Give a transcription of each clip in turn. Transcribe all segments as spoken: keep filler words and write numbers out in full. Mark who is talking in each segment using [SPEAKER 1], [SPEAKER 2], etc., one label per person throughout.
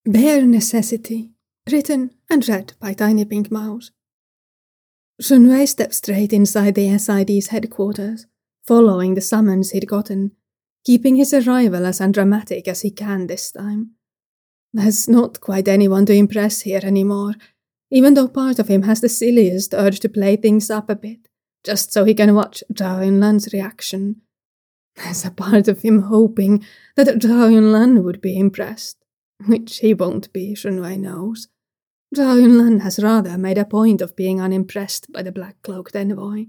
[SPEAKER 1] Bare Necessity, written and read by Tiny Pink Mouse. Shunwei stepped straight inside the S I D's headquarters, following the summons he'd gotten, keeping his arrival as undramatic as he can this time. There's not quite anyone to impress here anymore, even though part of him has the silliest urge to play things up a bit, just so he can watch Zhao Yunlan's reaction. There's a part of him hoping that Zhao Yunlan would be impressed. Which he won't be, Shunwei knows. Zhao Yunlan has rather made a point of being unimpressed by the black-cloaked envoy.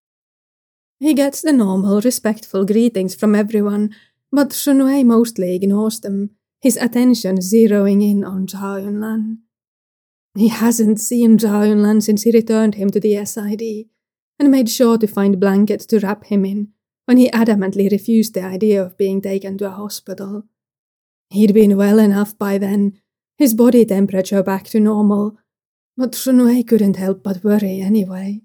[SPEAKER 1] He gets the normal, respectful greetings from everyone, but Shunwei mostly ignores them, his attention zeroing in on Zhao Yunlan. He hasn't seen Zhao Yunlan since he returned him to the S I D, and made sure to find blankets to wrap him in, when he adamantly refused the idea of being taken to a hospital. He'd been well enough by then, his body temperature back to normal, but Shunwei couldn't help but worry anyway.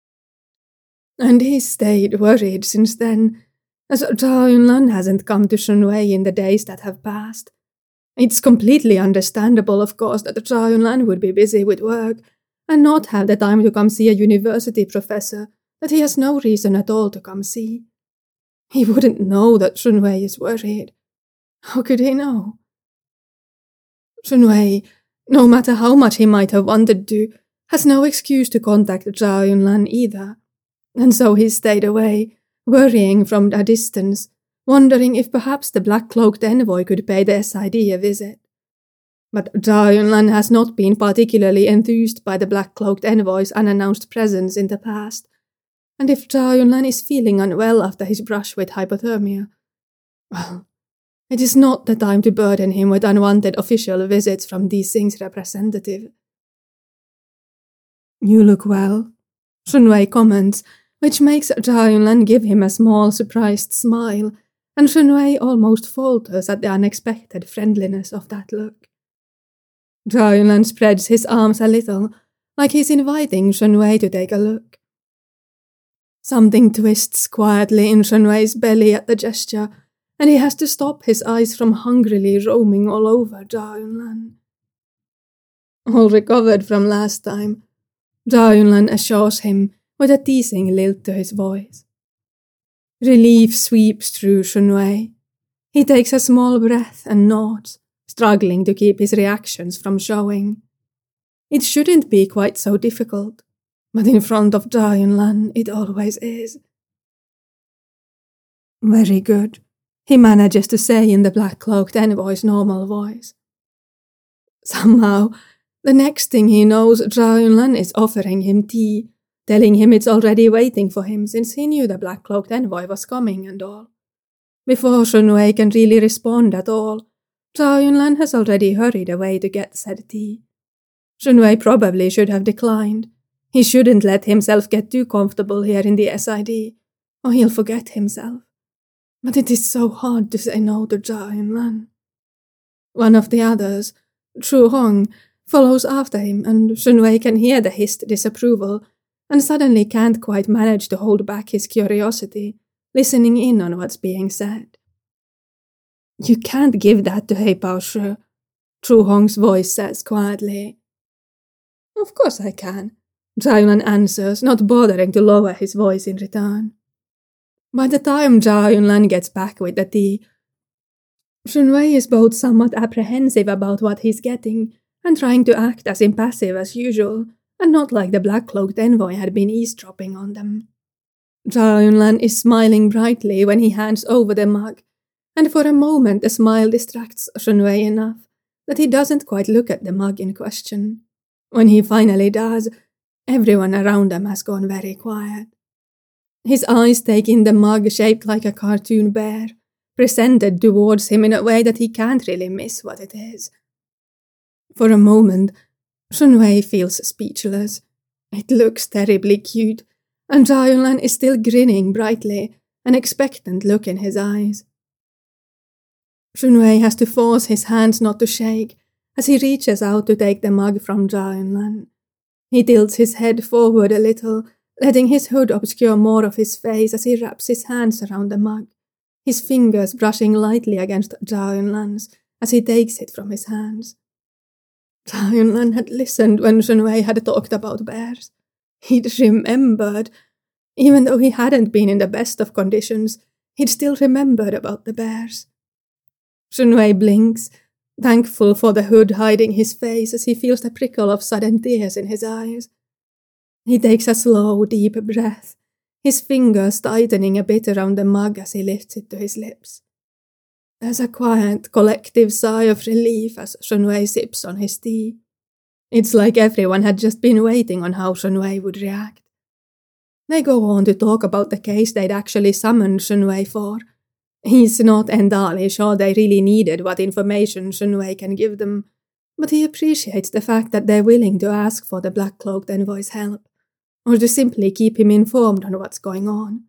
[SPEAKER 1] And he's stayed worried since then, as Zhao Yunlan hasn't come to Shunwei in the days that have passed. It's completely understandable, of course, that Zhao Yunlan would be busy with work, and not have the time to come see a university professor that he has no reason at all to come see. He wouldn't know that Shunwei is worried. How could he know? Shunwei, no matter how much he might have wanted to, has no excuse to contact Zhao Yunlan either, and so he stayed away, worrying from a distance, wondering if perhaps the black-cloaked envoy could pay the S I D a visit. But Zhao Yunlan has not been particularly enthused by the black-cloaked envoy's unannounced presence in the past, and if Zhao Yunlan is feeling unwell after his brush with hypothermia, well, it is not the time to burden him with unwanted official visits from these things' representative. You look well, Shunwei comments, which makes Zhao Yunlan give him a small, surprised smile, and Shunwei almost falters at the unexpected friendliness of that look. Zhao Yunlan spreads his arms a little, like he's inviting Shunwei to take a look. Something twists quietly in Shunwei's belly at the gesture, and he has to stop his eyes from hungrily roaming all over Zhao Yunlan. All recovered from last time, Zhao Yunlan assures him with a teasing lilt to his voice. Relief sweeps through Shunwei. He takes a small breath and nods, struggling to keep his reactions from showing. It shouldn't be quite so difficult, but in front of Zhao Yunlan it always is. Very good, he manages to say in the black-cloaked envoy's normal voice. Somehow, the next thing he knows, Zhao Yunlan is offering him tea, telling him it's already waiting for him since he knew the black-cloaked envoy was coming and all. Before Shunwei can really respond at all, Zhao Yunlan has already hurried away to get said tea. Shunwei probably should have declined. He shouldn't let himself get too comfortable here in the S I D, or he'll forget himself. But it is so hard to say no to Zhao Yunlan. One of the others, Chu Hong, follows after him, and Shunwei can hear the hissed disapproval, and suddenly can't quite manage to hold back his curiosity, listening in on what's being said. You can't give that to Hei Pao Shi, Chu Hong's voice says quietly. Of course I can, Zhao Yunlan answers, not bothering to lower his voice in return. By the time Zhao Yunlan gets back with the tea, Shunwei is both somewhat apprehensive about what he's getting and trying to act as impassive as usual, and not like the black-cloaked envoy had been eavesdropping on them. Zhao Yunlan is smiling brightly when he hands over the mug, and for a moment the smile distracts Shunwei enough that he doesn't quite look at the mug in question. When he finally does, everyone around them has gone very quiet. His eyes take in the mug shaped like a cartoon bear, presented towards him in a way that he can't really miss what it is. For a moment, Shunwei feels speechless. It looks terribly cute, and Zhao Yunlan is still grinning brightly, an expectant look in his eyes. Shunwei has to force his hands not to shake as he reaches out to take the mug from Zhao Yunlan. He tilts his head forward a little, letting his hood obscure more of his face as he wraps his hands around the mug, his fingers brushing lightly against Zhao Yunlan's as he takes it from his hands. Zhao Yunlan had listened when Shunwei had talked about bears. He'd remembered. Even though he hadn't been in the best of conditions, he'd still remembered about the bears. Shunwei blinks, thankful for the hood hiding his face as he feels the prickle of sudden tears in his eyes. He takes a slow, deep breath, his fingers tightening a bit around the mug as he lifts it to his lips. There's a quiet, collective sigh of relief as Shunwei sips on his tea. It's like everyone had just been waiting on how Shunwei would react. They go on to talk about the case they'd actually summoned Shunwei for. He's not entirely sure they really needed what information Shunwei can give them, but he appreciates the fact that they're willing to ask for the Black-Cloaked Envoy's help, or to simply keep him informed on what's going on.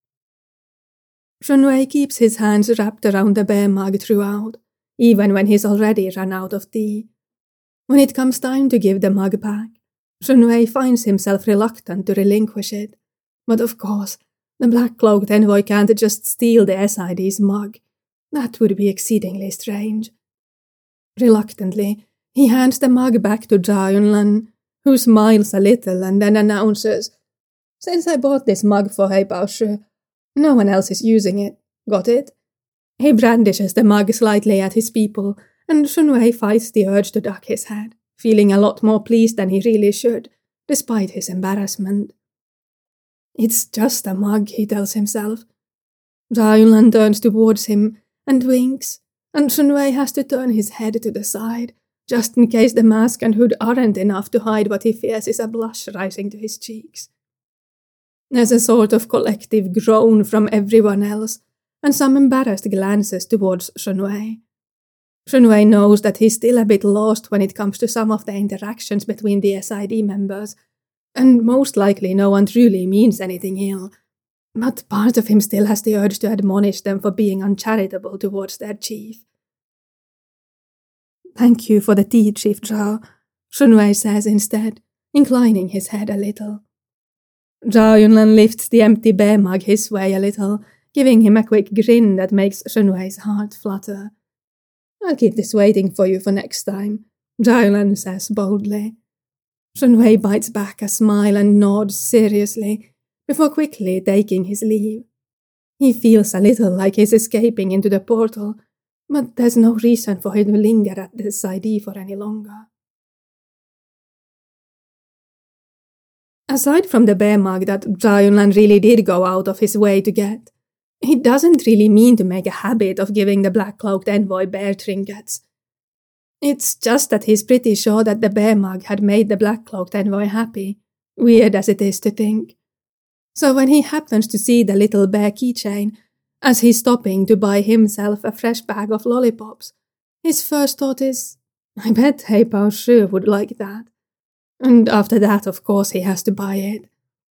[SPEAKER 1] Shunwei keeps his hands wrapped around the bear mug throughout, even when he's already run out of tea. When it comes time to give the mug back, Shunwei finds himself reluctant to relinquish it, but of course, the Black-Cloaked Envoy can't just steal the S I D's mug. That would be exceedingly strange. Reluctantly, he hands the mug back to Zhao Yunlan, who smiles a little and then announces, "Since I bought this mug for He Bao Shi, no one else is using it. Got it?" He brandishes the mug slightly at his people, and Shunwei fights the urge to duck his head, feeling a lot more pleased than he really should, despite his embarrassment. It's just a mug, he tells himself. Zhao Yunlan turns towards him and winks, and Shunwei has to turn his head to the side, just in case the mask and hood aren't enough to hide what he fears is a blush rising to his cheeks. There's a sort of collective groan from everyone else, and some embarrassed glances towards Shunwei. Shunwei knows that he's still a bit lost when it comes to some of the interactions between the S I D members, and most likely no one truly means anything ill, but part of him still has the urge to admonish them for being uncharitable towards their chief. "Thank you for the tea, Chief Zhao," Shunwei says instead, inclining his head a little. Zhao Yunlan lifts the empty bear mug his way a little, giving him a quick grin that makes Shunwei's heart flutter. "I'll keep this waiting for you for next time," Zhao Yunlan says boldly. Shunwei bites back a smile and nods seriously, before quickly taking his leave. He feels a little like he's escaping into the portal, but there's no reason for him to linger at the S I D for any longer. Aside from the bear mug that Zhao Yunlan really did go out of his way to get, he doesn't really mean to make a habit of giving the Black-Cloaked Envoy bear trinkets. It's just that he's pretty sure that the bear mug had made the Black-Cloaked Envoy happy, weird as it is to think. So when he happens to see the little bear keychain, as he's stopping to buy himself a fresh bag of lollipops, his first thought is, "I bet He Bao Shi would like that." And after that, of course, he has to buy it.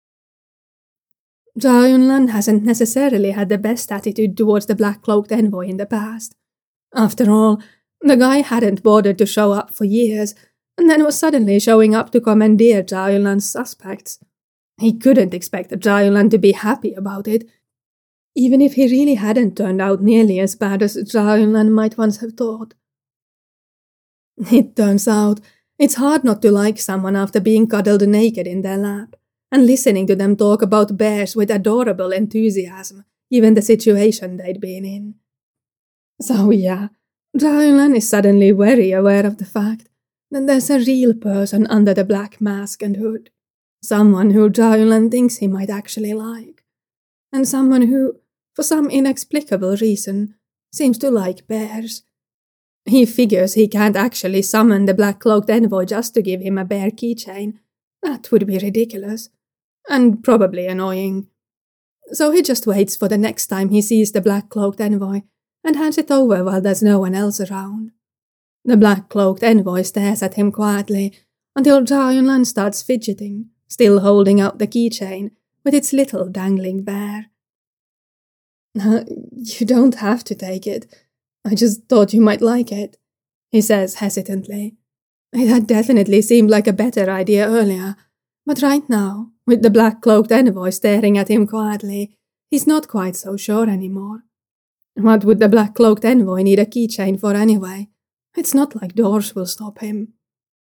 [SPEAKER 1] Zhao Yunlan hasn't necessarily had the best attitude towards the Black-Cloaked Envoy in the past. After all, the guy hadn't bothered to show up for years, and then was suddenly showing up to commandeer Zhao Yunlan's suspects. He couldn't expect Zhao Yunlan to be happy about it, even if he really hadn't turned out nearly as bad as Zhao Yunlan might once have thought. It turns out, it's hard not to like someone after being cuddled naked in their lap, and listening to them talk about bears with adorable enthusiasm, given the situation they'd been in. So yeah, Zhao Yunlan is suddenly very aware of the fact that there's a real person under the black mask and hood. Someone who Zhao Yunlan thinks he might actually like. And someone who, for some inexplicable reason, seems to like bears. He figures he can't actually summon the Black-Cloaked Envoy just to give him a bear keychain. That would be ridiculous. And probably annoying. So he just waits for the next time he sees the Black-Cloaked Envoy and hands it over while there's no one else around. The Black-Cloaked Envoy stares at him quietly until Zhao Yunlan starts fidgeting, still holding out the keychain with its little dangling bear. Uh, you don't have to take it. I just thought you might like it, he says hesitantly. It had definitely seemed like a better idea earlier, but right now, with the Black-Cloaked Envoy staring at him quietly, he's not quite so sure anymore. What would the Black-Cloaked Envoy need a keychain for anyway? It's not like doors will stop him.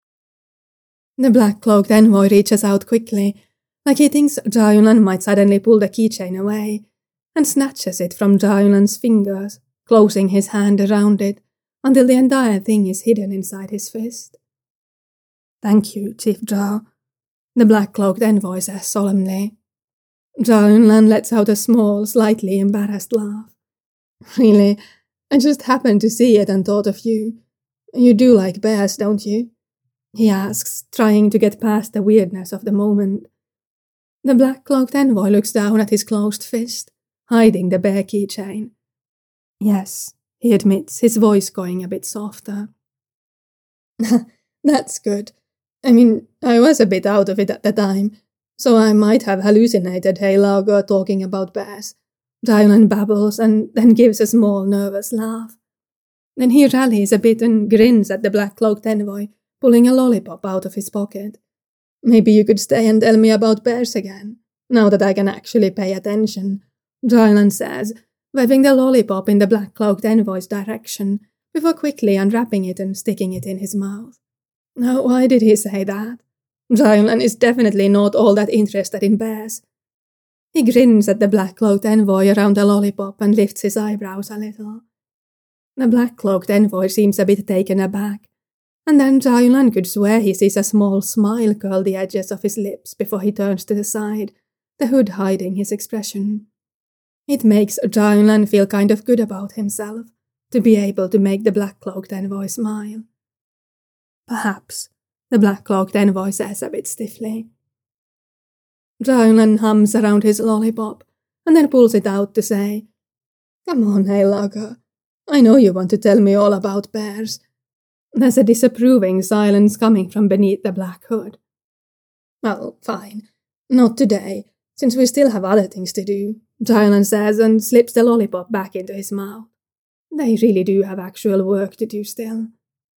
[SPEAKER 1] The black-cloaked envoy reaches out quickly, like he thinks Zhao Yunlan might suddenly pull the keychain away, and snatches it from Zhao Yunlan's fingers, closing his hand around it until the entire thing is hidden inside his fist. "Thank you, Chief Zhao," the black-cloaked envoy says solemnly. Zhao Yunlan lets out a small, slightly embarrassed laugh. "Really, I just happened to see it and thought of you. You do like bears, don't you?" he asks, trying to get past the weirdness of the moment. The black-cloaked envoy looks down at his closed fist, hiding the bear keychain. "Yes," he admits, his voice going a bit softer. "That's good. I mean, I was a bit out of it at the time, so I might have hallucinated Heilager talking about bears." Zhao babbles and then gives a small, nervous laugh. Then he rallies a bit and grins at the black-cloaked envoy, pulling a lollipop out of his pocket. "Maybe you could stay and tell me about bears again, now that I can actually pay attention," Zhao says, waving the lollipop in the black-cloaked envoy's direction, before quickly unwrapping it and sticking it in his mouth. Now, why did he say that? Zhao is definitely not all that interested in bears. He grins at the black-cloaked envoy around the lollipop and lifts his eyebrows a little. The black-cloaked envoy seems a bit taken aback, and then Zhao could swear he sees a small smile curl the edges of his lips before he turns to the side, the hood hiding his expression. It makes Zhao feel kind of good about himself, to be able to make the black-cloaked envoy smile. "Perhaps," the black-cloaked envoy says a bit stiffly. Zhao hums around his lollipop, and then pulls it out to say, "Come on, Heilager. I know you want to tell me all about bears." There's a disapproving silence coming from beneath the black hood. "Well, fine. Not today, since we still have other things to do," Zhao says and slips the lollipop back into his mouth. They really do have actual work to do still.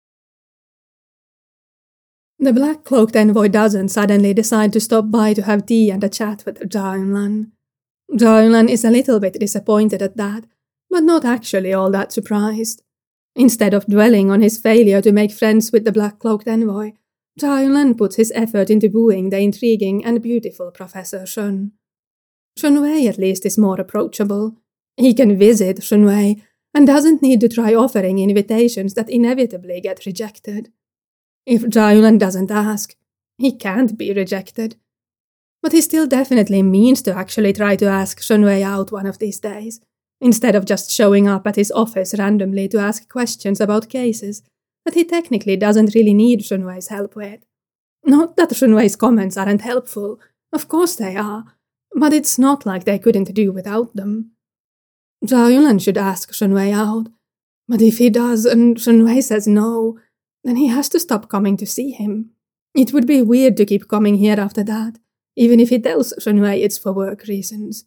[SPEAKER 1] The black-cloaked envoy doesn't suddenly decide to stop by to have tea and a chat with Zhao. Zhao is a little bit disappointed at that, but not actually all that surprised. Instead of dwelling on his failure to make friends with the black-cloaked envoy, Zhao puts his effort into wooing the intriguing and beautiful Professor Shun. Shunwei at least is more approachable. He can visit Shunwei and doesn't need to try offering invitations that inevitably get rejected. If Zhao doesn't ask, he can't be rejected. But he still definitely means to actually try to ask Shunwei out one of these days, instead of just showing up at his office randomly to ask questions about cases that he technically doesn't really need Shunwei's help with. Not that Shunwei's comments aren't helpful, of course they are, but it's not like they couldn't do without them. Zhao should ask Shunwei out, but if he does and Shunwei says no, then he has to stop coming to see him. It would be weird to keep coming here after that, even if he tells Shunwei it's for work reasons.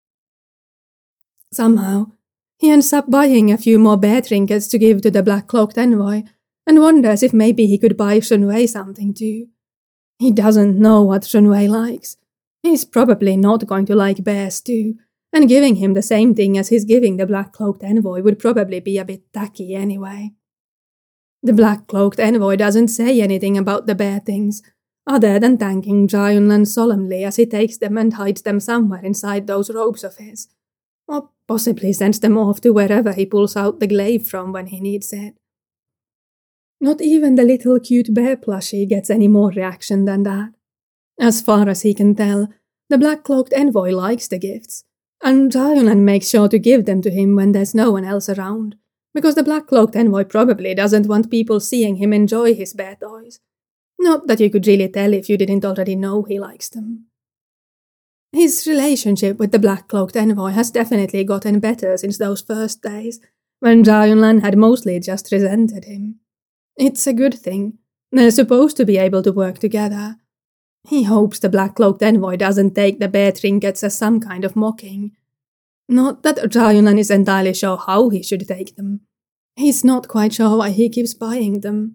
[SPEAKER 1] Somehow, he ends up buying a few more bear trinkets to give to the black-cloaked envoy, and wonders if maybe he could buy Shunwei something too. He doesn't know what Shunwei likes. He's probably not going to like bears too, and giving him the same thing as he's giving the black-cloaked envoy would probably be a bit tacky anyway. The black-cloaked envoy doesn't say anything about the bear things, other than thanking Zhao solemnly as he takes them and hides them somewhere inside those robes of his, or possibly sends them off to wherever he pulls out the glaive from when he needs it. Not even the little cute bear plushie gets any more reaction than that. As far as he can tell, the black-cloaked envoy likes the gifts, and Zhao makes sure to give them to him when there's no one else around, because the black-cloaked envoy probably doesn't want people seeing him enjoy his bear toys. Not that you could really tell if you didn't already know he likes them. His relationship with the black-cloaked envoy has definitely gotten better since those first days, when Zhao had mostly just resented him. It's a good thing. They're supposed to be able to work together. He hopes the black-cloaked envoy doesn't take the bear trinkets as some kind of mocking. Not that Zhao is entirely sure how he should take them. He's not quite sure why he keeps buying them.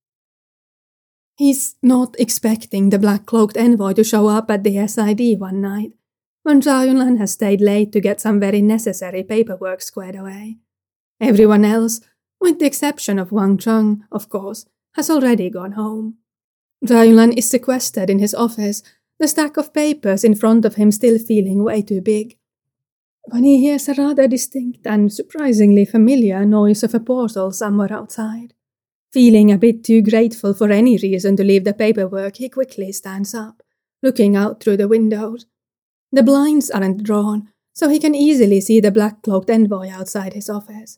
[SPEAKER 1] He's not expecting the black-cloaked envoy to show up at the S I D one night, when Zhao has stayed late to get some very necessary paperwork squared away. Everyone else, with the exception of Wang Cheng, of course, has already gone home. Zhao is sequestered in his office, the stack of papers in front of him still feeling way too big, when he hears a rather distinct and surprisingly familiar noise of a portal somewhere outside. Feeling a bit too grateful for any reason to leave the paperwork, he quickly stands up, looking out through the windows. The blinds aren't drawn, so he can easily see the black-cloaked envoy outside his office.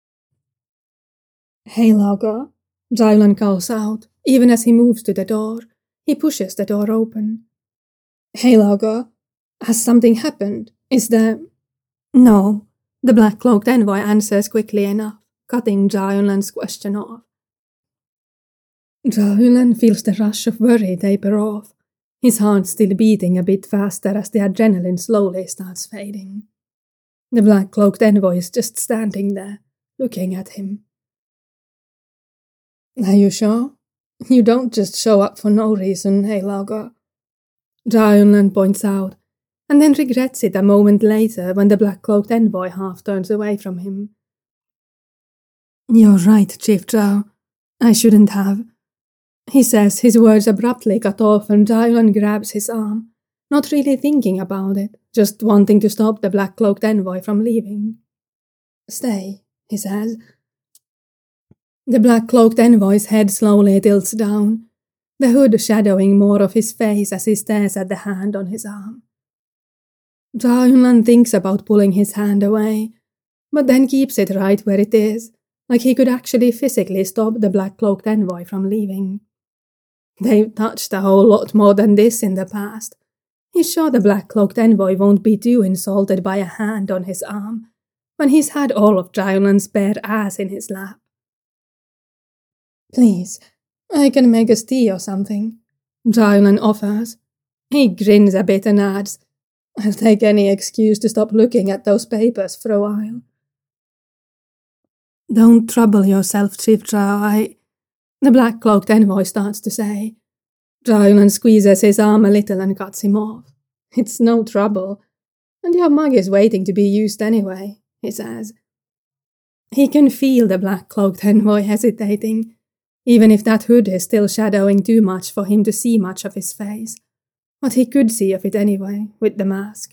[SPEAKER 1] "Hey, Largo," Zhao calls out, even as he moves to the door. He pushes the door open. "Hey, Largo, has something happened? Is there—" "No," the black-cloaked envoy answers quickly enough, cutting Zhao question off. Zhao feels the rush of worry taper off, his heart still beating a bit faster as the adrenaline slowly starts fading. The black-cloaked envoy is just standing there, looking at him. "Are you sure? You don't just show up for no reason, hey Largo?" Zhao points out, and then regrets it a moment later when the black-cloaked envoy half turns away from him. "You're right, Chief Zhao. I shouldn't have." He says, his words abruptly cut off, and Zhao grabs his arm, not really thinking about it, just wanting to stop the black-cloaked envoy from leaving. "Stay," he says. The black-cloaked envoy's head slowly tilts down, the hood shadowing more of his face as he stares at the hand on his arm. Zhao thinks about pulling his hand away, but then keeps it right where it is, like he could actually physically stop the black-cloaked envoy from leaving. They've touched a whole lot more than this in the past. He's sure the black-cloaked envoy won't be too insulted by a hand on his arm, when he's had all of Zhao bare ass in his lap. "Please, I can make us tea or something," Zhao offers. He grins a bit and adds, "I'll take any excuse to stop looking at those papers for a while." "Don't trouble yourself, Chief Zhao, I—" the black-cloaked envoy starts to say. Zhao squeezes his arm a little and cuts him off. "It's no trouble, and your mug is waiting to be used anyway," he says. He can feel the black-cloaked envoy hesitating, even if that hood is still shadowing too much for him to see much of his face. But he could see of it anyway, with the mask.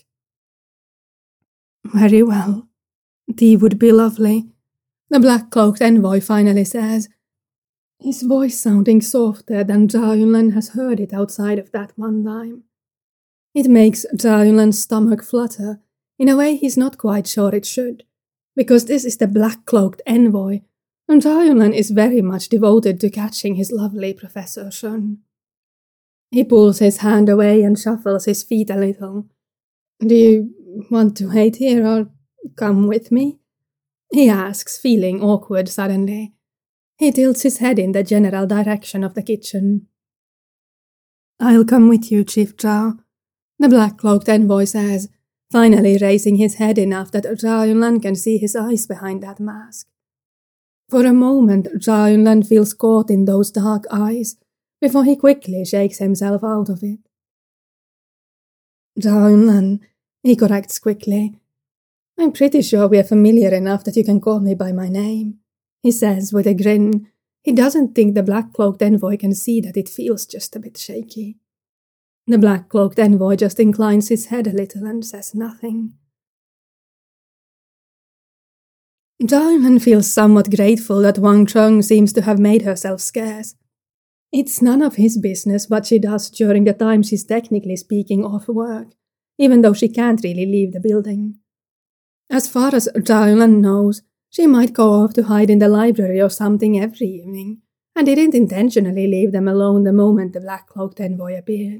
[SPEAKER 1] "Very well. Tea would be lovely," the black-cloaked envoy finally says, his voice sounding softer than Zhao has heard it outside of that one time. It makes Zhao stomach flutter in a way he's not quite sure it should, because this is the black-cloaked envoy, and Zhao is very much devoted to catching his lovely Professor Shun. He pulls his hand away and shuffles his feet a little. "Do you want to wait here or come with me?" he asks, feeling awkward suddenly. He tilts his head in the general direction of the kitchen. "I'll come with you, Chief Zhao," the black-cloaked envoy says, finally raising his head enough that Zhao can see his eyes behind that mask. For a moment, Zhao feels caught in those dark eyes, before he quickly shakes himself out of it. "Zhao," he corrects quickly. "I'm pretty sure we're familiar enough that you can call me by my name," he says with a grin. He doesn't think the black-cloaked envoy can see that it feels just a bit shaky. The black-cloaked envoy just inclines his head a little and says nothing. Zhao feels somewhat grateful that Wang Cheng seems to have made herself scarce. It's none of his business what she does during the time she's technically speaking off work, even though she can't really leave the building. As far as Zhao knows, she might go off to hide in the library or something every evening, and didn't intentionally leave them alone the moment the black-cloaked envoy appeared.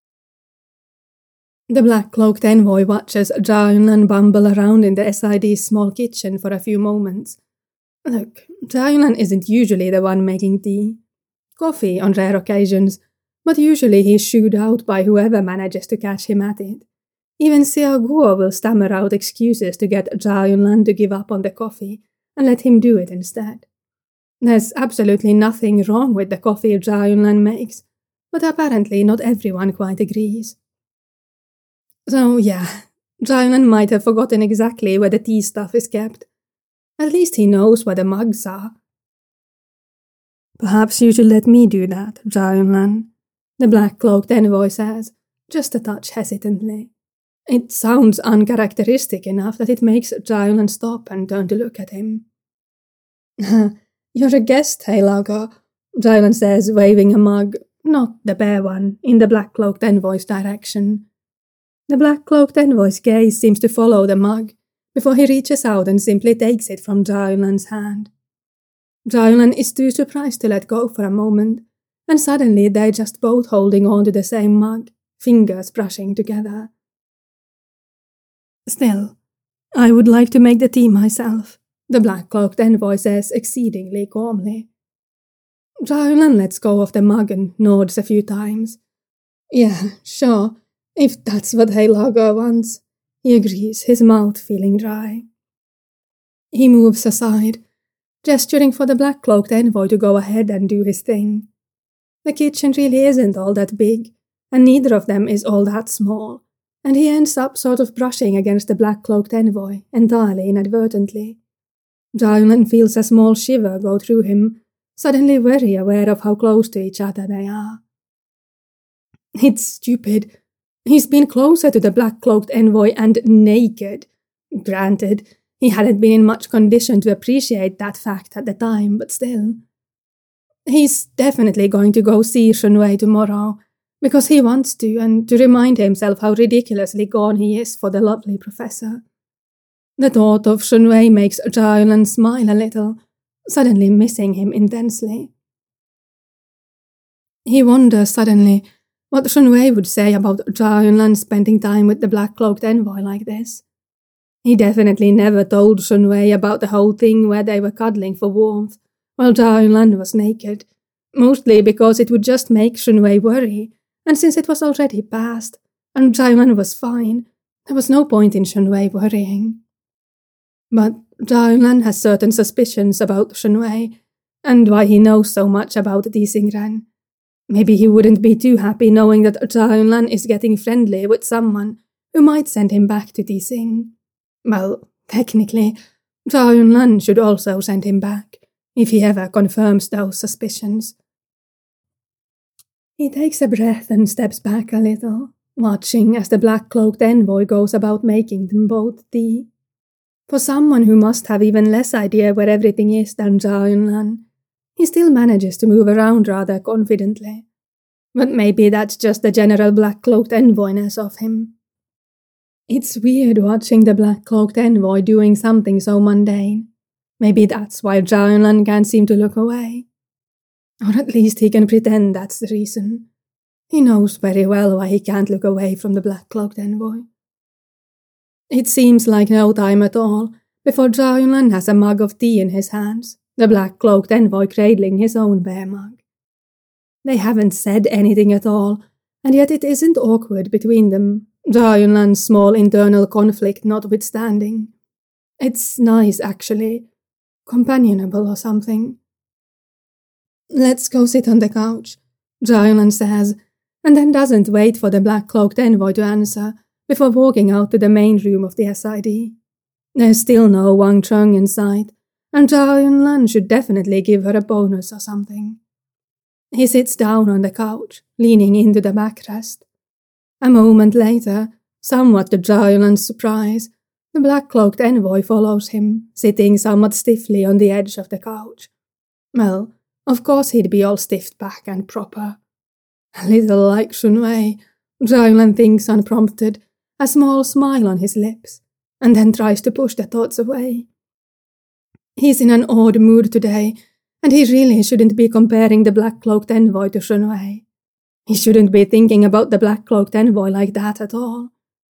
[SPEAKER 1] The black-cloaked envoy watches Zhao bumble around in the S I D's small kitchen for a few moments. Look, Zhao isn't usually the one making tea. Coffee on rare occasions, but usually he's shooed out by whoever manages to catch him at it. Even Xiao Guo will stammer out excuses to get Zhao to give up on the coffee and let him do it instead. There's absolutely nothing wrong with the coffee Zhao makes, but apparently not everyone quite agrees. So yeah, Zhao might have forgotten exactly where the tea stuff is kept. At least he knows where the mugs are. Perhaps you should let me do that, Zhao Yunlan, the black-cloaked envoy says, just a touch hesitantly. It sounds uncharacteristic enough that it makes Zhao Yunlan stop and turn to look at him. You're a guest, Heilago, Zhao Yunlan says, waving a mug, not the bare one, in the black-cloaked envoy's direction. The black-cloaked envoy's gaze seems to follow the mug, before he reaches out and simply takes it from Zhao Yunlan's hand. Zhao Yunlan is too surprised to let go for a moment, and suddenly they're just both holding on to the same mug, fingers brushing together. Still, I would like to make the tea myself, the black-cloaked envoy says exceedingly calmly. Zhao Yunlan lets go of the mug and nods a few times. Yeah, sure, if that's what Heilago wants, he agrees, his mouth feeling dry. He moves aside, gesturing for the black-cloaked envoy to go ahead and do his thing. The kitchen really isn't all that big, and neither of them is all that small, and he ends up sort of brushing against the black-cloaked envoy, entirely inadvertently. Zhao Yunlan feels a small shiver go through him, suddenly very aware of how close to each other they are. It's stupid. He's been closer to the black-cloaked envoy and naked. Granted, he hadn't been in much condition to appreciate that fact at the time, but still. He's definitely going to go see Shunwei tomorrow, because he wants to, and to remind himself how ridiculously gone he is for the lovely professor. The thought of Shunwei makes Zhao Yunlan smile a little, suddenly missing him intensely. He wonders suddenly what Shunwei would say about Zhao Yunlan spending time with the black-cloaked envoy like this. He definitely never told Shunwei about the whole thing where they were cuddling for warmth, while Zhao Yunlan was naked, mostly because it would just make Shunwei worry, and since it was already past, and Zhao Yunlan was fine, there was no point in Shunwei worrying. But Zhao Yunlan has certain suspicions about Shunwei, and why he knows so much about Di Xingren. Maybe he wouldn't be too happy knowing that Zhao Yunlan is getting friendly with someone who might send him back to Di Xing. Well, technically, Zhao Yunlan should also send him back, if he ever confirms those suspicions. He takes a breath and steps back a little, watching as the black-cloaked envoy goes about making them both tea. For someone who must have even less idea where everything is than Zhao Yunlan, he still manages to move around rather confidently. But maybe that's just the general black-cloaked envoyness of him. It's weird watching the black-cloaked envoy doing something so mundane. Maybe that's why Zhao Yunlan can't seem to look away. Or at least he can pretend that's the reason. He knows very well why he can't look away from the black-cloaked envoy. It seems like no time at all before Zhao Yunlan has a mug of tea in his hands, the black-cloaked envoy cradling his own bare mug. They haven't said anything at all, and yet it isn't awkward between them, Zhao Yunlan's small internal conflict notwithstanding. It's nice, actually. Companionable or something. Let's go sit on the couch, Zhao Yunlan says, and then doesn't wait for the black-cloaked envoy to answer before walking out to the main room of the S I D. There's still no Wang Cheng in sight, and Zhao Yunlan should definitely give her a bonus or something. He sits down on the couch, leaning into the backrest. A moment later, somewhat to Zhao Yunlan's surprise, the black-cloaked envoy follows him, sitting somewhat stiffly on the edge of the couch. Well, of course he'd be all stiffed back and proper. A little like Shunwei, Zhao Yunlan thinks unprompted, a small smile on his lips, and then tries to push the thoughts away. He's in an odd mood today, and he really shouldn't be comparing the black-cloaked envoy to Shunwei. He shouldn't be thinking about the black-cloaked envoy like that at all.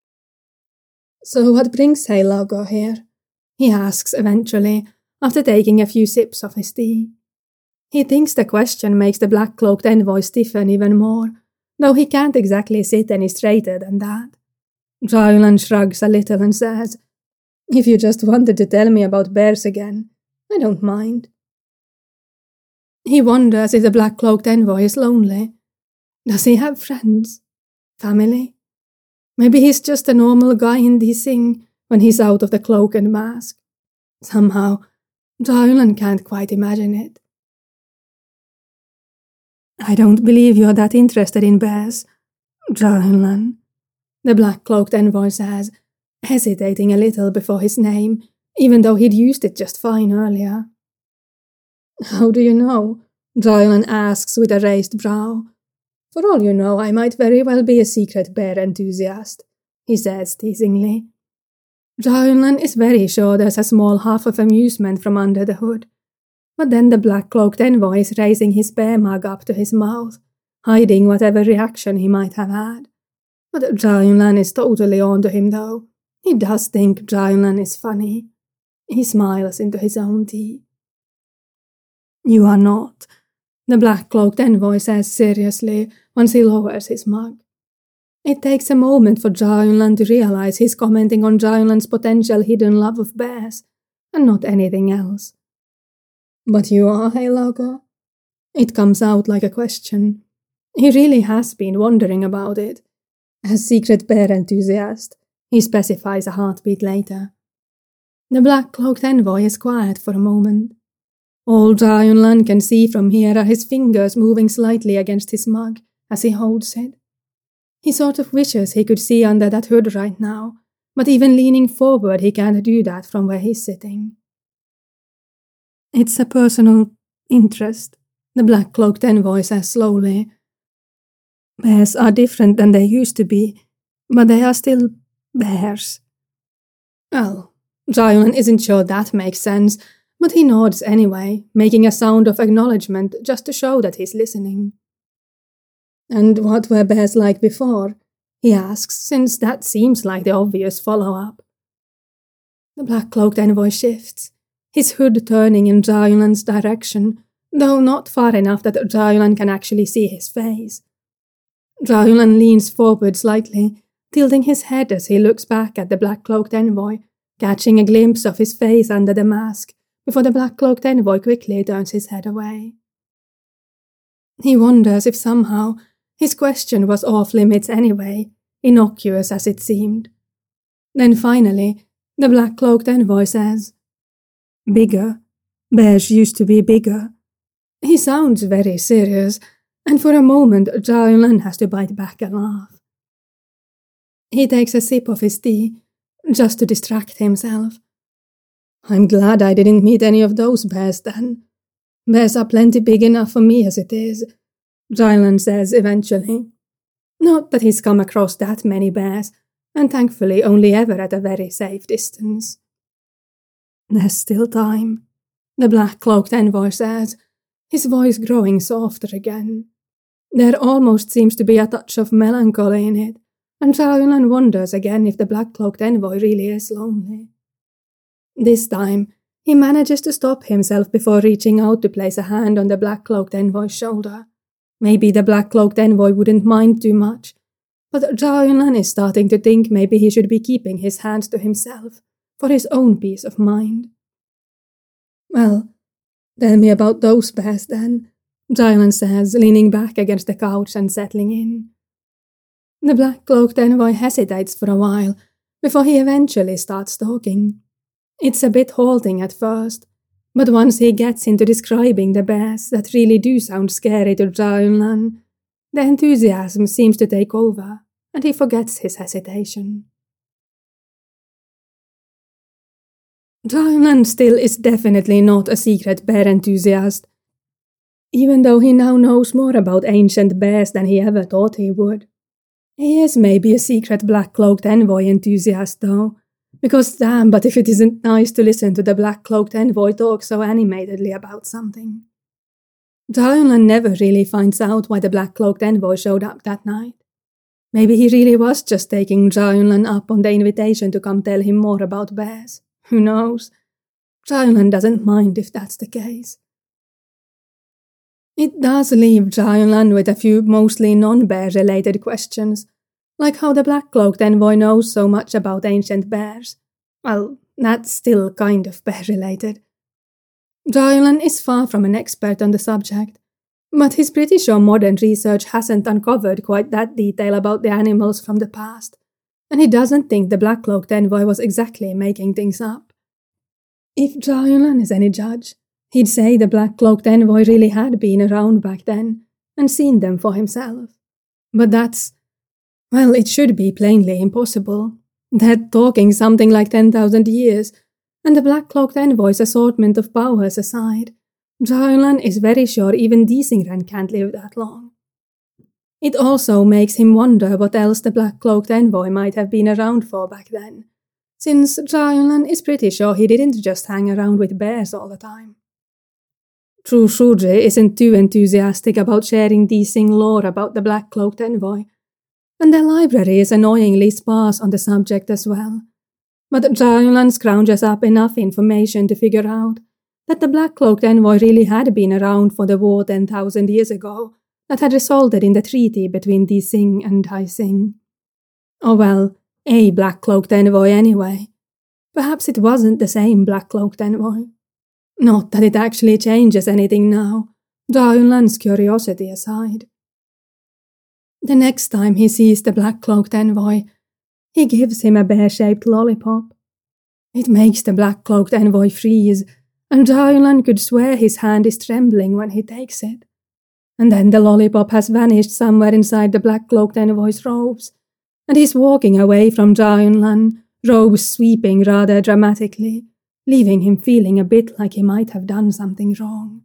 [SPEAKER 1] So what brings Heilago here? He asks eventually, after taking a few sips of his tea. He thinks the question makes the black-cloaked envoy stiffen even more, though he can't exactly sit any straighter than that. Zhao Yunlan shrugs a little and says, "If you just wanted to tell me about bears again, I don't mind." He wonders if the black-cloaked envoy is lonely. Does he have friends? Family? Maybe he's just a normal guy in Di Xing when he's out of the cloak and mask. Somehow, Zhao Yunlan can't quite imagine it. I don't believe you're that interested in bears, Zhao Yunlan, the black-cloaked envoy says, hesitating a little before his name, even though he'd used it just fine earlier. How do you know? Zhao Yunlan asks with a raised brow. For all you know, I might very well be a secret bear enthusiast, he says teasingly. Zhao Yunlan is very sure there's a small half of amusement from under the hood. But then the black-cloaked envoy is raising his bear mug up to his mouth, hiding whatever reaction he might have had. But Zhao Yunlan is totally on to him, though. He does think Zhao Yunlan is funny. He smiles into his own tea. You are not, the black-cloaked envoy says seriously once he lowers his mug. It takes a moment for Zhao Yunlan to realize he's commenting on Zhao Yunlan's potential hidden love of bears, and not anything else. But you are, Heilago? It comes out like a question. He really has been wondering about it. As secret bear enthusiast, he specifies a heartbeat later. The black-cloaked envoy is quiet for a moment. All Zhao Yunlan can see from here are his fingers moving slightly against his mug as he holds it. He sort of wishes he could see under that hood right now, but even leaning forward he can't do that from where he's sitting. It's a personal interest, the black-cloaked envoy says slowly. Bears are different than they used to be, but they are still bears. Well, Zhao Yunlan isn't sure that makes sense, but he nods anyway, making a sound of acknowledgement just to show that he's listening. And what were bears like before? He asks, since that seems like the obvious follow-up. The black-cloaked envoy shifts, his hood turning in Zhao Yunlan's direction, though not far enough that Zhao Yunlan can actually see his face. Zhao Yunlan leans forward slightly, tilting his head as he looks back at the black-cloaked envoy, catching a glimpse of his face under the mask, before the black-cloaked envoy quickly turns his head away. He wonders if somehow his question was off-limits anyway, innocuous as it seemed. Then finally, the black-cloaked envoy says, Bigger. Bears used to be bigger. He sounds very serious, and for a moment Zhao Yunlan has to bite back a laugh. He takes a sip of his tea, just to distract himself. I'm glad I didn't meet any of those bears then. Bears are plenty big enough for me as it is, Zhao Yunlan says eventually. Not that he's come across that many bears, and thankfully only ever at a very safe distance. There's still time, the black-cloaked envoy says, his voice growing softer again. There almost seems to be a touch of melancholy in it, and Zhao Yunlan wonders again if the black-cloaked envoy really is lonely. This time, he manages to stop himself before reaching out to place a hand on the black-cloaked envoy's shoulder. Maybe the black-cloaked envoy wouldn't mind too much, but Zhao Yunlan is starting to think maybe he should be keeping his hands to himself, for his own peace of mind. Well, tell me about those bears then, Zhao Yunlan says, leaning back against the couch and settling in. The black-cloaked envoy hesitates for a while, before he eventually starts talking. It's a bit halting at first, but once he gets into describing the bears that really do sound scary to Zhao Yunlan, the enthusiasm seems to take over, and he forgets his hesitation. Zhao Yunlan still is definitely not a secret bear enthusiast, even though he now knows more about ancient bears than he ever thought he would. He is maybe a secret black-cloaked envoy enthusiast, though, because damn, but if it isn't nice to listen to the black-cloaked envoy talk so animatedly about something. Zhao Yunlan never really finds out why the black-cloaked envoy showed up that night. Maybe he really was just taking Zhao Yunlan up on the invitation to come tell him more about bears. Who knows? Zhao Yunlan doesn't mind if that's the case. It does leave Zhao Yunlan with a few mostly non-bear-related questions, like how the black-cloaked envoy knows so much about ancient bears. Well, that's still kind of bear-related. Zhao Yunlan is far from an expert on the subject, but he's pretty sure modern research hasn't uncovered quite that detail about the animals from the past, and he doesn't think the black-cloaked envoy was exactly making things up. If Zhao Yunlan is any judge, he'd say the black-cloaked envoy really had been around back then, and seen them for himself. But that's, well, it should be plainly impossible. That talking something like ten thousand years, and the black-cloaked envoy's assortment of powers aside, Zhao Yunlan is very sure even Disingren can't live that long. It also makes him wonder what else the black-cloaked envoy might have been around for back then, since Zhao Yunlan is pretty sure he didn't just hang around with bears all the time. True Shudri isn't too enthusiastic about sharing Dising lore about the black-cloaked envoy, and their library is annoyingly sparse on the subject as well. But Zhao Yunlan scrounges up enough information to figure out that the black-cloaked envoy really had been around for the war ten thousand years ago that had resulted in the treaty between Dising and Haising. Or well, a black-cloaked envoy anyway. Perhaps it wasn't the same black-cloaked envoy. Not that it actually changes anything now, Zhao Yunlan's curiosity aside. The next time he sees the black-cloaked envoy, he gives him a bear-shaped lollipop. It makes the black-cloaked envoy freeze, and Zhao Yunlan could swear his hand is trembling when he takes it. And then the lollipop has vanished somewhere inside the black-cloaked envoy's robes, and he's walking away from Zhao Yunlan, robes sweeping rather dramatically, leaving him feeling a bit like he might have done something wrong.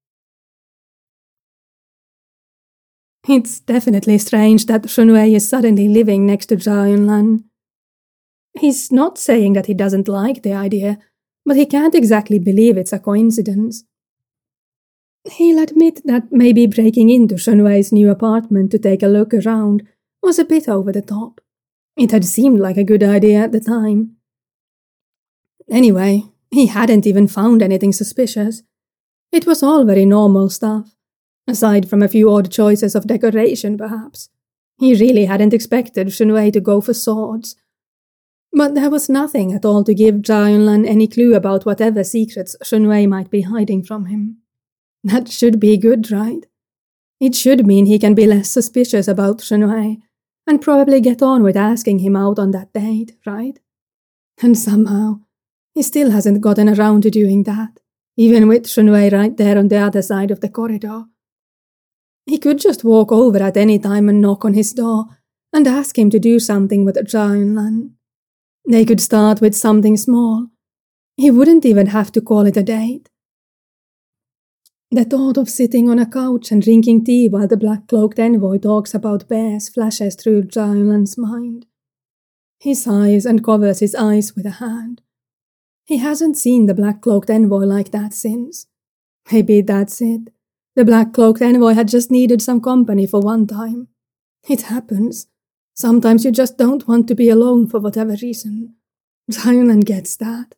[SPEAKER 1] It's definitely strange that Shunwei is suddenly living next to Zhao Yunlan. He's not saying that he doesn't like the idea, but he can't exactly believe it's a coincidence. He'll admit that maybe breaking into Shunwei's new apartment to take a look around was a bit over the top. It had seemed like a good idea at the time. Anyway, he hadn't even found anything suspicious. It was all very normal stuff, aside from a few odd choices of decoration, perhaps. He really hadn't expected Shunwei to go for swords. But there was nothing at all to give Zhao Yunlan any clue about whatever secrets Shunwei might be hiding from him. That should be good, right? It should mean he can be less suspicious about Shunwei, and probably get on with asking him out on that date, right? And somehow, he still hasn't gotten around to doing that, even with Shunwei right there on the other side of the corridor. He could just walk over at any time and knock on his door, and ask him to do something with Zhao Yunlan. They could start with something small. He wouldn't even have to call it a date. The thought of sitting on a couch and drinking tea while the black-cloaked envoy talks about bears flashes through Zhao Yunlan's mind. He sighs and covers his eyes with a hand. He hasn't seen the black-cloaked envoy like that since. Maybe that's it. The black-cloaked envoy had just needed some company for one time. It happens. Sometimes you just don't want to be alone for whatever reason. Zhao Yunlan gets that.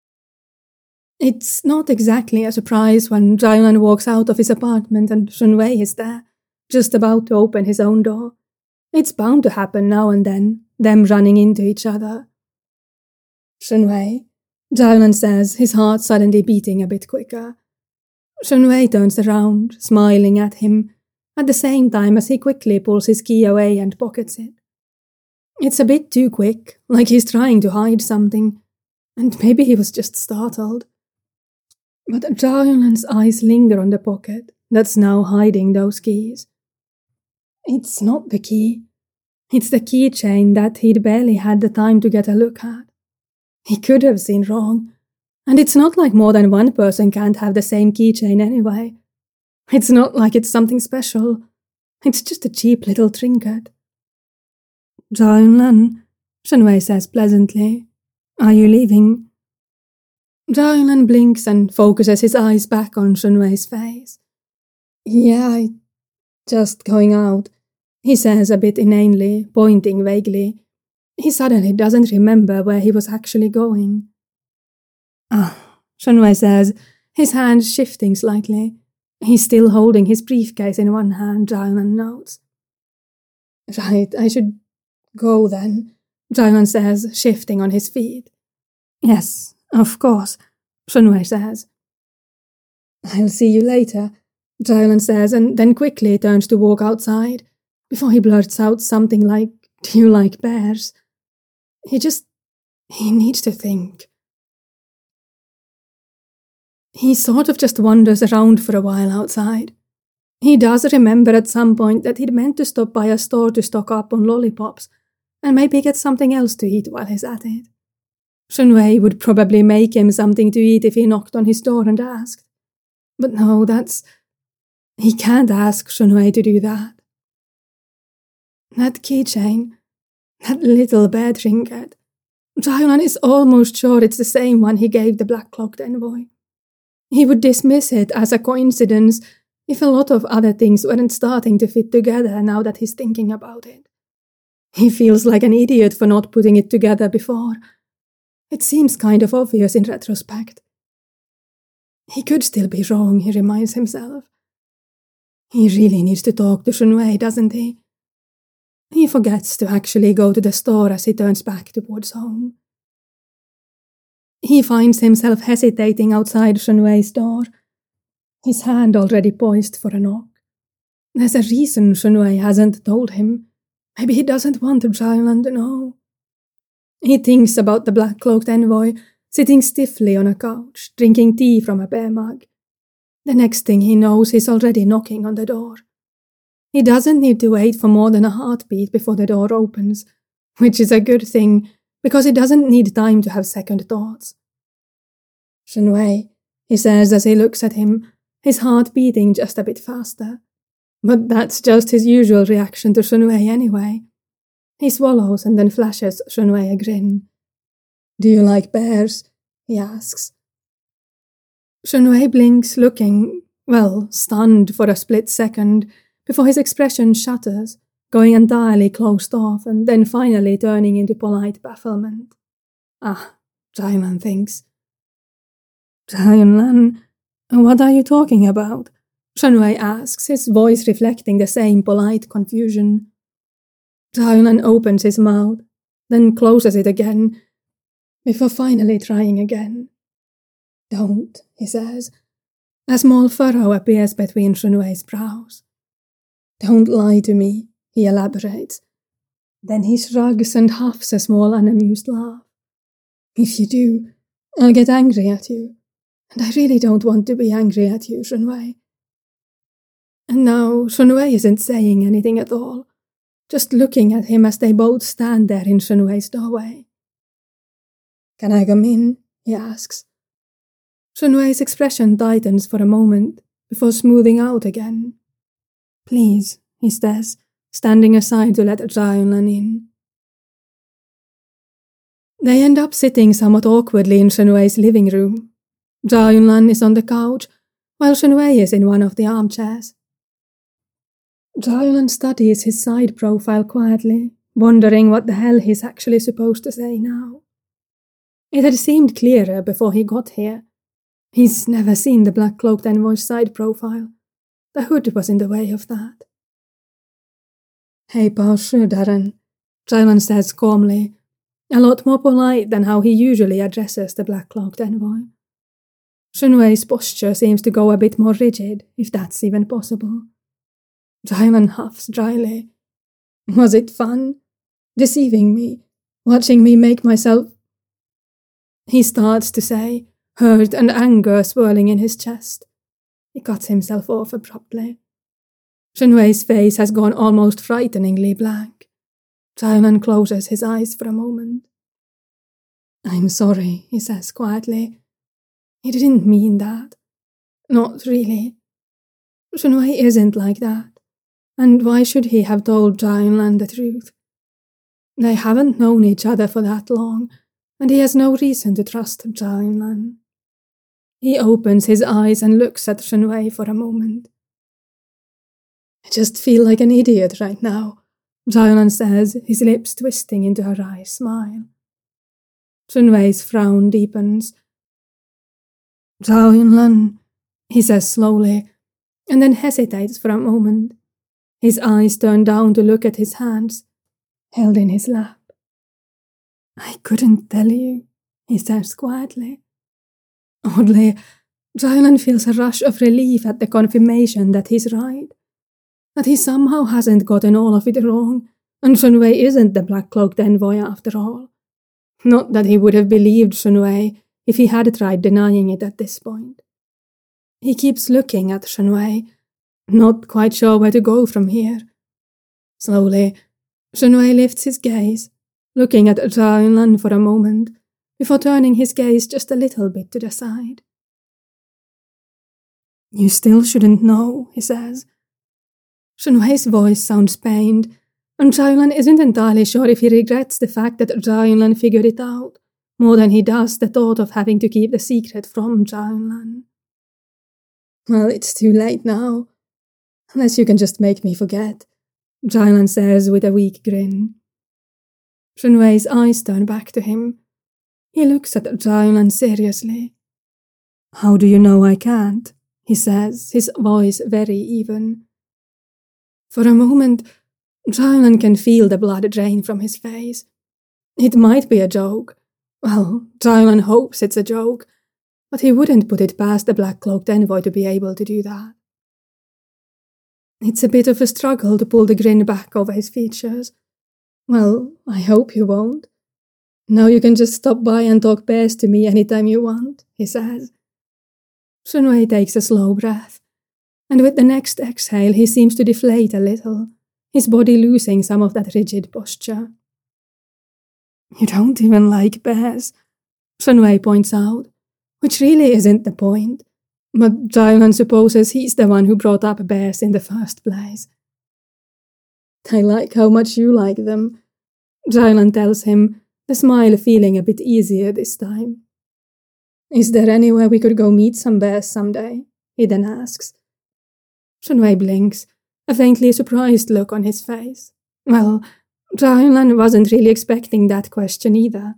[SPEAKER 1] It's not exactly a surprise when Zhao Yunlan walks out of his apartment and Shunwei is there, just about to open his own door. It's bound to happen now and then, them running into each other. Shunwei, Zhao Yunlan says, his heart suddenly beating a bit quicker. Shunwei turns around, smiling at him, at the same time as he quickly pulls his key away and pockets it. It's a bit too quick, like he's trying to hide something, and maybe he was just startled. But Zhao Yunlan's eyes linger on the pocket that's now hiding those keys. It's not the key. It's the keychain that he'd barely had the time to get a look at. He could have seen wrong, and it's not like more than one person can't have the same keychain anyway. It's not like it's something special. It's just a cheap little trinket. Zhao Yunlan, Shunwei says pleasantly, are you leaving? Zhao Yunlan blinks and focuses his eyes back on Shunwei's face. Yeah, I... just going out, he says a bit inanely, pointing vaguely. He suddenly doesn't remember where he was actually going. Ah, Shunwei says, his hand shifting slightly. He's still holding his briefcase in one hand, Zhao Yunlan notes. Right, I should go then, Zhao Yunlan says, shifting on his feet. Yes, of course, Shunwei says. I'll see you later, Zhao Yunlan says, and then quickly turns to walk outside, before he blurts out something like, do you like bears? He just... he needs to think. He sort of just wanders around for a while outside. He does remember at some point that he'd meant to stop by a store to stock up on lollipops and maybe get something else to eat while he's at it. Shunwei would probably make him something to eat if he knocked on his door and asked. But no, that's... He can't ask Shunwei to do that. That keychain, that little bear trinket, Zhao is almost sure it's the same one he gave the black-cloaked envoy. He would dismiss it as a coincidence if a lot of other things weren't starting to fit together now that he's thinking about it. He feels like an idiot for not putting it together before. It seems kind of obvious in retrospect. He could still be wrong, he reminds himself. He really needs to talk to Shunwei, doesn't he? He forgets to actually go to the store as he turns back towards home. He finds himself hesitating outside Shunwei's door, his hand already poised for a knock. There's a reason Shunwei hasn't told him. Maybe he doesn't want Zhao to know. He thinks about the black-cloaked envoy sitting stiffly on a couch, drinking tea from a bear mug. The next thing he knows, he's already knocking on the door. He doesn't need to wait for more than a heartbeat before the door opens, which is a good thing, because he doesn't need time to have second thoughts. Shunwei, he says as he looks at him, his heart beating just a bit faster. But that's just his usual reaction to Shunwei anyway. He swallows and then flashes Shunwei a grin. "Do you like bears?" he asks. Shunwei blinks, looking, well, stunned for a split second, before his expression shutters, going entirely closed off and then finally turning into polite bafflement. Ah, Zhao thinks. "Zhao, what are you talking about?" Shunwei asks, his voice reflecting the same polite confusion. Zhao opens his mouth, then closes it again, before finally trying again. "Don't," he says. A small furrow appears between Shunwei's brows. "Don't lie to me," he elaborates. Then he shrugs and huffs a small unamused laugh. "If you do, I'll get angry at you. And I really don't want to be angry at you, Shunwei." And now Shunwei isn't saying anything at all, just looking at him as they both stand there in Shunwei's doorway. "Can I come in?" he asks. Shunwei's expression tightens for a moment, before smoothing out again. "Please," he says, standing aside to let Zhao in. They end up sitting somewhat awkwardly in Shunwei's living room. Zhao is on the couch, while Shunwei is in one of the armchairs. Zhao studies his side profile quietly, wondering what the hell he's actually supposed to say now. It had seemed clearer before he got here. He's never seen the black-cloaked envoy's side profile. The hood was in the way of that. "Hey, Pashu, Darren," Zhao says calmly, a lot more polite than how he usually addresses the black-cloaked envoy. Shunwei's posture seems to go a bit more rigid, if that's even possible. Zhao huffs dryly. "Was it fun? Deceiving me? Watching me make myself—" He starts to say, hurt and anger swirling in his chest. He cuts himself off abruptly. Shunwei's face has gone almost frighteningly blank. Zhao closes his eyes for a moment. "I'm sorry," he says quietly. "He didn't mean that. Not really. Shunwei isn't like that. And why should he have told Zhao the truth? They haven't known each other for that long, and he has no reason to trust Zhao. He opens his eyes and looks at Shunwei for a moment. "I just feel like an idiot right now," Zhao says, his lips twisting into a wry smile. Shunwei's frown deepens. "Zhao, he says slowly, and then hesitates for a moment. His eyes turn down to look at his hands, held in his lap. "I couldn't tell you," he says quietly. Oddly, Zhao feels a rush of relief at the confirmation that he's right, that he somehow hasn't gotten all of it wrong, and Shunwei isn't the black-cloaked envoy after all. Not that he would have believed Shunwei if he had tried denying it at this point. He keeps looking at Shunwei, not quite sure where to go from here. Slowly, Shenhui lifts his gaze, looking at Zhao Yunlan for a moment, before turning his gaze just a little bit to the side. You still shouldn't know, he says. Shenhui's voice sounds pained, and Zhao Yunlan isn't entirely sure if he regrets the fact that Zhao Yunlan figured it out, more than he does the thought of having to keep the secret from Zhao Yunlan. Well, it's too late now. Unless you can just make me forget, Zhao Yunlan says with a weak grin. Shenhui's eyes turn back to him. He looks at Zhao Yunlan seriously. How do you know I can't? He says, his voice very even. For a moment, Zhao Yunlan can feel the blood drain from his face. It might be a joke. Well, Zhao Yunlan hopes it's a joke, but he wouldn't put it past the black-cloaked envoy to be able to do that. It's a bit of a struggle to pull the grin back over his features. Well, I hope you won't. Now you can just stop by and talk bears to me anytime you want, he says. Shenhui takes a slow breath, and with the next exhale he seems to deflate a little, his body losing some of that rigid posture. You don't even like bears, Shenhui points out, which really isn't the point, but Zhao Yunlan supposes he's the one who brought up bears in the first place. I like how much you like them, Zhao Yunlan tells him, the smile feeling a bit easier this time. Is there anywhere we could go meet some bears someday? He then asks. Shenhui blinks, a faintly surprised look on his face. Well, Zhao Yunlan wasn't really expecting that question either.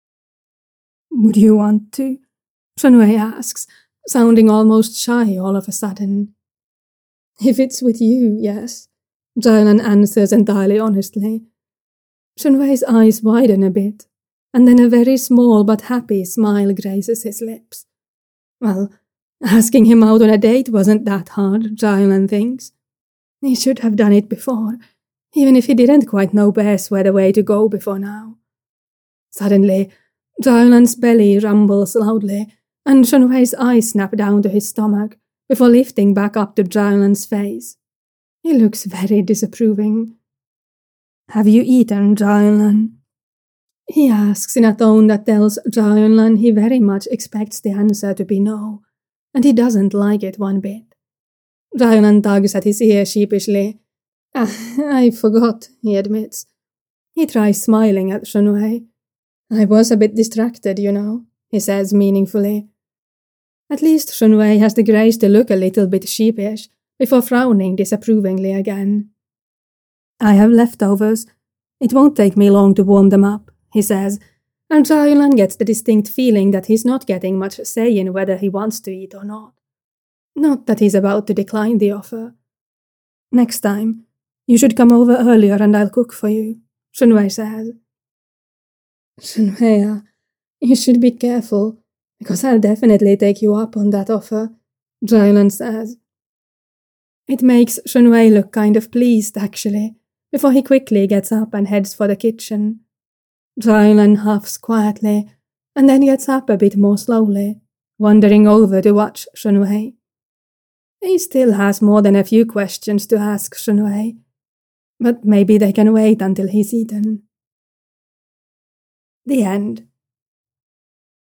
[SPEAKER 1] Would you want to? Shenhui asks, sounding almost shy all of a sudden. If it's with you, yes, Zhao Yunlan answers entirely honestly. Shenhui's eyes widen a bit, and then a very small but happy smile grazes his lips. Well, asking him out on a date wasn't that hard, Zhao Yunlan thinks. He should have done it before, even if he didn't quite know bears were the way to go before now. Suddenly, Zhao Yunlan's belly rumbles loudly, and Shenhui's eyes snap down to his stomach before lifting back up to Zhao Yunlan's face. He looks very disapproving. Have you eaten, Zhao Yunlan? He asks in a tone that tells Zhao Yunlan he very much expects the answer to be no, and he doesn't like it one bit. Zhao Yunlan tugs at his ear sheepishly. Ah, I forgot, he admits. He tries smiling at Shenhui. I was a bit distracted, you know, he says meaningfully. At least Shenhui has the grace to look a little bit sheepish before frowning disapprovingly again. I have leftovers. It won't take me long to warm them up, he says, and Zhao Yunlan gets the distinct feeling that he's not getting much say in whether he wants to eat or not. Not that he's about to decline the offer. Next time, you should come over earlier and I'll cook for you, Shenhui says. Shenhui, you should be careful, because I'll definitely take you up on that offer, Zhao Yunlan says. It makes Shenhui look kind of pleased, actually, before he quickly gets up and heads for the kitchen. Zhao Yunlan huffs quietly, and then gets up a bit more slowly, wandering over to watch Shenhui. He still has more than a few questions to ask Shenhui, but maybe they can wait until he's eaten. The end.